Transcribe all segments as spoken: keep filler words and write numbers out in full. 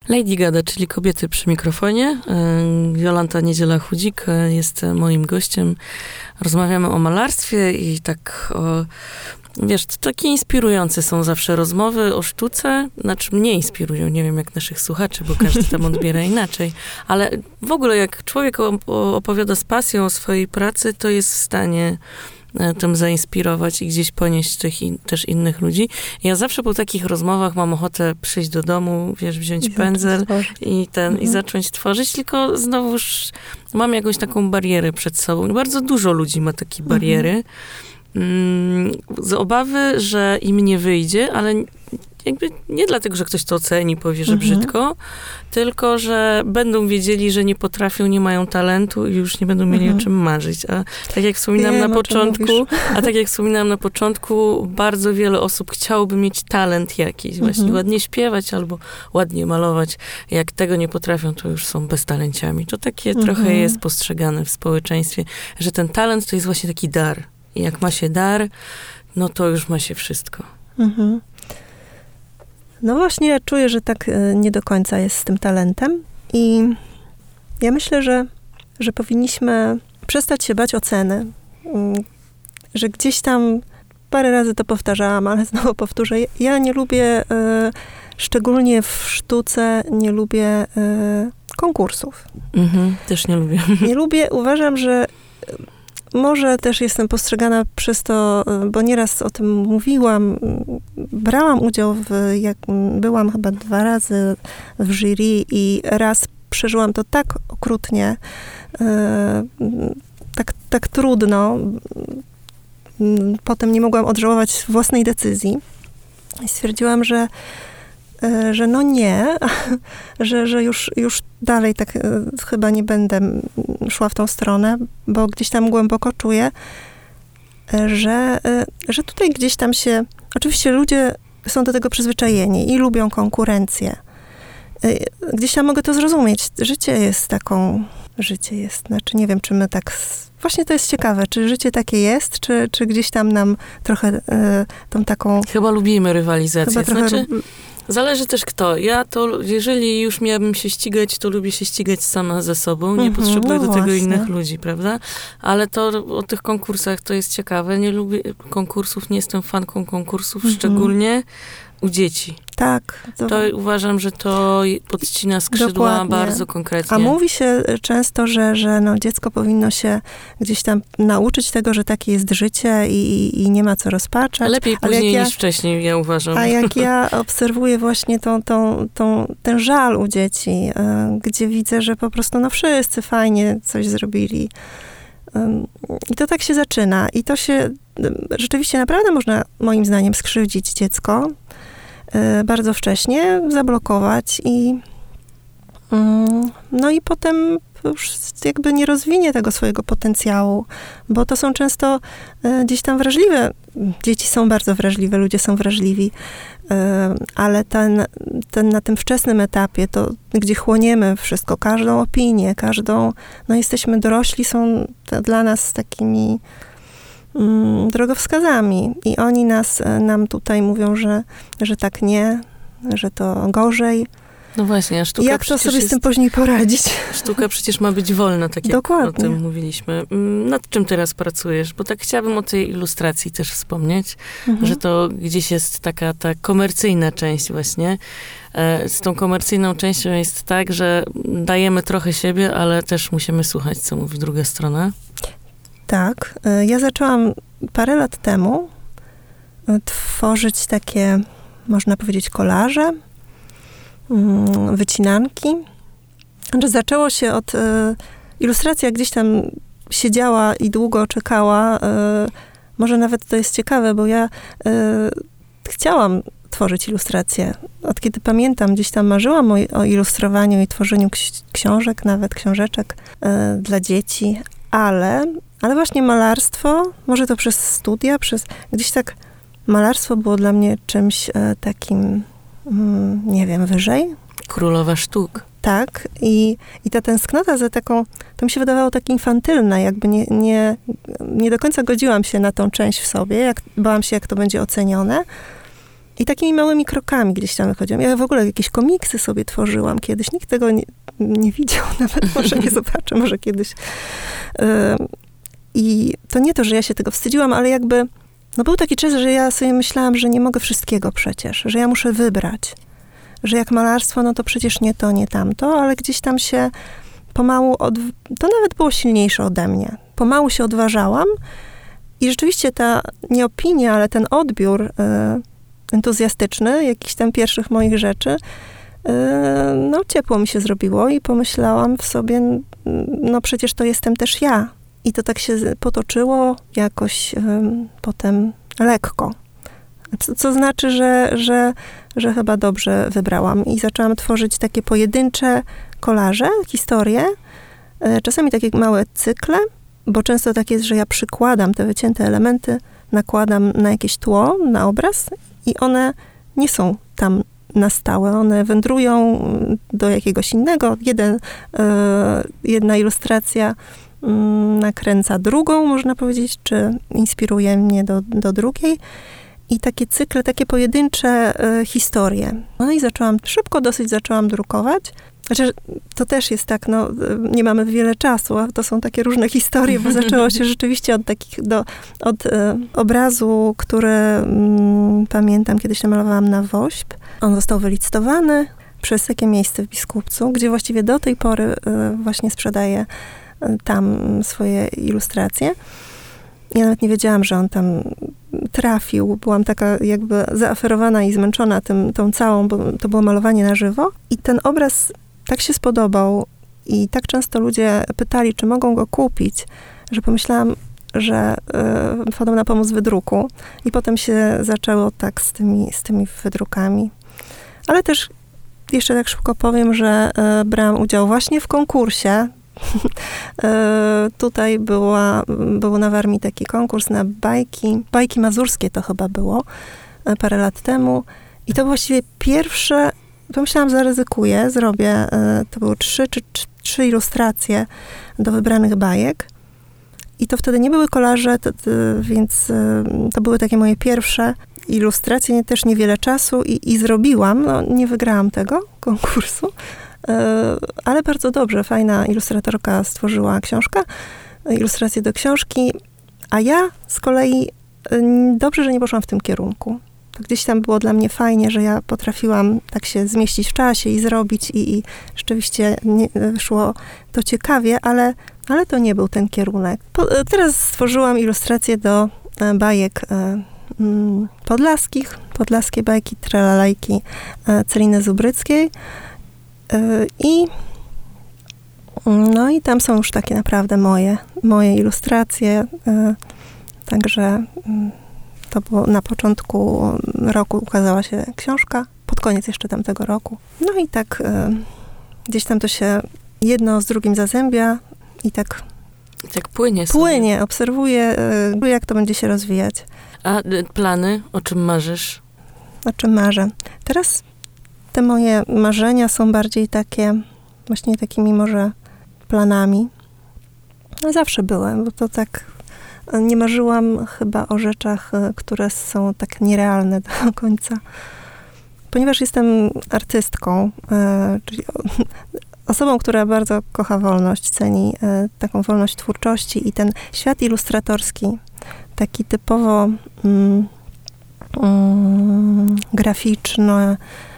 Lady Gada, czyli kobiety przy mikrofonie. Jolanta Niedziela-Chudzik jest moim gościem. Rozmawiamy o malarstwie i tak o... Wiesz, to takie inspirujące są zawsze rozmowy o sztuce, znaczy mnie inspirują, nie wiem jak naszych słuchaczy, bo każdy tam odbiera inaczej, ale w ogóle jak człowiek opowiada z pasją o swojej pracy, to jest w stanie tym zainspirować i gdzieś ponieść tych in, też innych ludzi. Ja zawsze po takich rozmowach mam ochotę przyjść do domu, wiesz, wziąć I pędzel i ten, mhm. i zacząć tworzyć, tylko znowuż mam jakąś taką barierę przed sobą. Bardzo dużo ludzi ma takie bariery. Mhm. Z obawy, że im nie wyjdzie, ale jakby nie dlatego, że ktoś to oceni, powie, że mhm. brzydko, tylko, że będą wiedzieli, że nie potrafią, nie mają talentu i już nie będą mieli mhm. o czym marzyć. A tak jak wspominałam Wiem, na początku, a tak jak wspominałam na początku, bardzo wiele osób chciałoby mieć talent jakiś, mhm. właśnie ładnie śpiewać albo ładnie malować. Jak tego nie potrafią, to już są beztalenciami. To takie mhm. trochę jest postrzegane w społeczeństwie, że ten talent to jest właśnie taki dar. I jak ma się dar, no to już ma się wszystko. Mhm. No właśnie, ja czuję, że tak nie do końca jest z tym talentem. I ja myślę, że, że powinniśmy przestać się bać oceny. Że gdzieś tam, parę razy to powtarzałam, ale znowu powtórzę, ja nie lubię, szczególnie w sztuce, nie lubię konkursów. Mhm, też nie lubię. Nie lubię, uważam, że może też jestem postrzegana przez to, bo nieraz o tym mówiłam, brałam udział w, jak byłam chyba dwa razy w jury i raz przeżyłam to tak okrutnie, tak, tak trudno. Potem nie mogłam odżałować własnej decyzji i stwierdziłam, że że no nie, że, że już, już dalej tak chyba nie będę szła w tą stronę, bo gdzieś tam głęboko czuję, że, że tutaj gdzieś tam się, oczywiście ludzie są do tego przyzwyczajeni i lubią konkurencję. Gdzieś tam mogę to zrozumieć. Życie jest taką, życie jest, znaczy nie wiem, czy my tak, właśnie to jest ciekawe, czy życie takie jest, czy, czy gdzieś tam nam trochę y, tą taką... Chyba lubimy rywalizację, chyba trochę, znaczy... Zależy też kto. Ja to, jeżeli już miałabym się ścigać, to lubię się ścigać sama ze sobą. Nie mm-hmm, potrzebuję no do tego właśnie. innych ludzi, prawda? Ale to o tych konkursach to jest ciekawe. Nie lubię konkursów, nie jestem fanką konkursów, mm-hmm. szczególnie u dzieci. Tak. To... to uważam, że to podcina skrzydła Dokładnie. bardzo konkretnie. A mówi się często, że, że no, dziecko powinno się gdzieś tam nauczyć tego, że takie jest życie i, i nie ma co rozpaczać. Lepiej później ja, niż wcześniej, ja uważam. A jak ja obserwuję właśnie tą, tą, tą, ten żal u dzieci, y, gdzie widzę, że po prostu no wszyscy fajnie coś zrobili. Y, I to tak się zaczyna. I to się y, rzeczywiście naprawdę można, moim zdaniem, skrzywdzić dziecko bardzo wcześnie, zablokować i no i potem już jakby nie rozwinie tego swojego potencjału, bo to są często gdzieś tam wrażliwe, dzieci są bardzo wrażliwe, ludzie są wrażliwi, ale ten, ten na tym wczesnym etapie, to gdzie chłoniemy wszystko, każdą opinię, każdą, no jesteśmy dorośli, są dla nas takimi drogowskazami i oni nas, nam tutaj mówią, że, że tak nie, że to gorzej. No właśnie, a sztuka Jak to sobie jest, z tym później poradzić? Sztuka przecież ma być wolna, tak jak Dokładnie. o tym mówiliśmy. Nad czym teraz pracujesz? Bo tak chciałabym o tej ilustracji też wspomnieć, mhm. że to gdzieś jest taka ta komercyjna część właśnie. Z tą komercyjną częścią jest tak, że dajemy trochę siebie, ale też musimy słuchać, co mówi druga strona. Tak. Ja zaczęłam parę lat temu tworzyć takie, można powiedzieć, kolaże, wycinanki. Znaczy zaczęło się od... Ilustracja gdzieś tam siedziała i długo czekała. Może nawet to jest ciekawe, bo ja chciałam tworzyć ilustracje. Od kiedy pamiętam, gdzieś tam marzyłam o, o ilustrowaniu i tworzeniu ksi- książek, nawet książeczek dla dzieci, ale... Ale właśnie malarstwo, może to przez studia, przez gdzieś tak malarstwo było dla mnie czymś e, takim, mm, nie wiem, wyżej. Królowa sztuk. Tak. I, i ta tęsknota za taką, to mi się wydawało tak infantylne, jakby nie, nie, nie do końca godziłam się na tą część w sobie, jak, bałam się, jak to będzie ocenione. I takimi małymi krokami gdzieś tam wychodziłam. Ja w ogóle jakieś komiksy sobie tworzyłam kiedyś. Nikt tego nie, nie widział, nawet może nie zobaczę, może kiedyś. I to nie to, że ja się tego wstydziłam, ale jakby, no był taki czas, że ja sobie myślałam, że nie mogę wszystkiego przecież, że ja muszę wybrać. Że jak malarstwo, no to przecież nie to, nie tamto, ale gdzieś tam się pomału, od... to nawet było silniejsze ode mnie. Pomału się odważałam i rzeczywiście ta, nie opinia, ale ten odbiór y, entuzjastyczny, jakichś tam pierwszych moich rzeczy, y, no ciepło mi się zrobiło i pomyślałam w sobie, no przecież to jestem też ja. I to tak się potoczyło jakoś y, potem lekko. Co, co znaczy, że, że, że chyba dobrze wybrałam. I zaczęłam tworzyć takie pojedyncze kolaże, historie, y, czasami takie małe cykle, bo często tak jest, że ja przykładam te wycięte elementy, nakładam na jakieś tło, na obraz i one nie są tam na stałe. One wędrują do jakiegoś innego. Jeden, y, jedna ilustracja y, nakręca drugą, można powiedzieć, czy inspiruje mnie do, do drugiej. I takie cykle, takie pojedyncze y, historie. No i zaczęłam, szybko dosyć zaczęłam drukować. Znaczy, to też jest tak, no, nie mamy wiele czasu, a to są takie różne historie, bo zaczęło się rzeczywiście od takich, do, od y, obrazu, który mm, pamiętam, kiedyś namalowałam na wośp. On został wylicytowany przez takie miejsce w Biskupcu, gdzie właściwie do tej pory y, właśnie sprzedaję y, tam swoje ilustracje. Ja nawet nie wiedziałam, że on tam trafił. Byłam taka jakby zaaferowana i zmęczona tym, tą całą, bo to było malowanie na żywo. I ten obraz tak się spodobał i tak często ludzie pytali, czy mogą go kupić, że pomyślałam, że y, wchodzą na pomoc wydruku. I potem się zaczęło tak z tymi, z tymi wydrukami. Ale też jeszcze tak szybko powiem, że y, brałam udział właśnie w konkursie. Tutaj była, był na Warmii taki konkurs na bajki, bajki mazurskie to chyba było, parę lat temu. I to właściwie pierwsze, pomyślałam, zaryzykuję, zrobię, to były trzy czy trzy ilustracje do wybranych bajek. I to wtedy nie były kolaże, to, to, więc to były takie moje pierwsze ilustracje, nie, też niewiele czasu i, i zrobiłam, no nie wygrałam tego konkursu, ale bardzo dobrze, fajna ilustratorka stworzyła książkę, ilustrację do książki, a ja z kolei dobrze, że nie poszłam w tym kierunku. To gdzieś tam było dla mnie fajnie, że ja potrafiłam tak się zmieścić w czasie i zrobić i, i rzeczywiście nie, szło to ciekawie, ale, ale to nie był ten kierunek. Po, teraz stworzyłam ilustrację do bajek mm, podlaskich, podlaskie bajki, tralalajki Celiny Zubryckiej. I no i tam są już takie naprawdę moje, moje ilustracje. Także to było na początku roku ukazała się książka, pod koniec jeszcze tamtego roku. No i tak gdzieś tam to się jedno z drugim zazębia i tak I tak płynie sobie. Płynie, obserwuję, jak to będzie się rozwijać. A plany? O czym marzysz? O czym marzę? Teraz te moje marzenia są bardziej takie, właśnie takimi może planami. No zawsze były, bo to tak nie marzyłam chyba o rzeczach, które są tak nierealne do końca. Ponieważ jestem artystką, czyli osobą, która bardzo kocha wolność, ceni taką wolność twórczości i ten świat ilustratorski, taki typowo mm, mm, graficzny,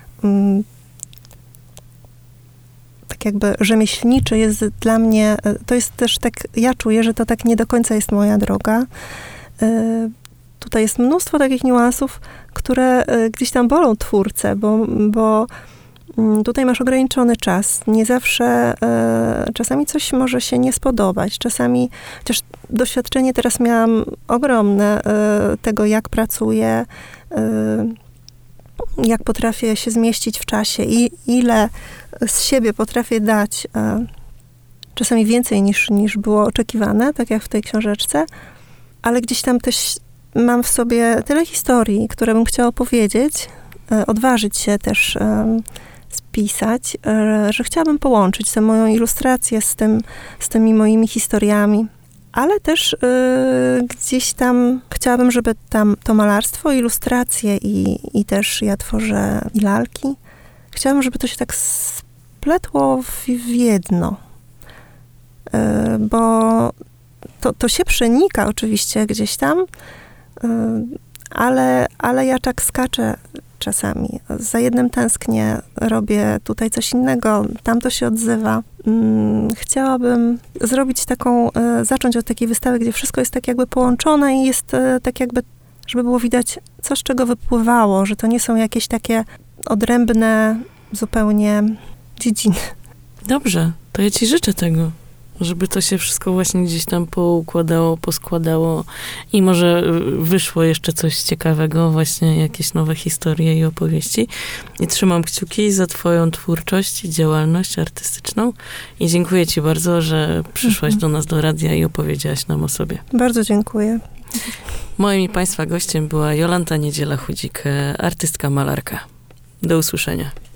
tak jakby rzemieślniczy jest dla mnie, to jest też tak, ja czuję, że to tak nie do końca jest moja droga. Tutaj jest mnóstwo takich niuansów, które gdzieś tam bolą twórcę, bo, bo tutaj masz ograniczony czas. Nie zawsze, czasami coś może się nie spodobać. Czasami, chociaż doświadczenie teraz miałam ogromne tego, jak pracuję, jak potrafię się zmieścić w czasie i ile z siebie potrafię dać, czasami więcej niż, niż było oczekiwane, tak jak w tej książeczce, ale gdzieś tam też mam w sobie tyle historii, które bym chciała opowiedzieć, odważyć się też spisać, że chciałabym połączyć tę moją ilustrację z, tym, z tymi moimi historiami. ale też y, gdzieś tam chciałabym, żeby tam to malarstwo, ilustracje i, i też ja tworzę i lalki. Chciałabym, żeby to się tak spletło w, w jedno. Y, bo to, to się przenika oczywiście gdzieś tam, y, ale, ale ja tak skaczę czasami. Za jednym tęsknię, robię tutaj coś innego, tam to się odzywa. Chciałabym zrobić taką, zacząć od takiej wystawy, gdzie wszystko jest tak jakby połączone i jest tak jakby, żeby było widać, co z czego wypływało, że to nie są jakieś takie odrębne zupełnie dziedziny. Dobrze, to ja ci życzę tego. Żeby to się wszystko właśnie gdzieś tam poukładało, poskładało i może wyszło jeszcze coś ciekawego, właśnie jakieś nowe historie i opowieści. I trzymam kciuki za twoją twórczość i działalność artystyczną i dziękuję ci bardzo, że przyszłaś mhm. do nas do radia i opowiedziałaś nam o sobie. Bardzo dziękuję. Moim i państwa gościem była Jolanta Niedziela-Chudzik, artystka, malarka. Do usłyszenia.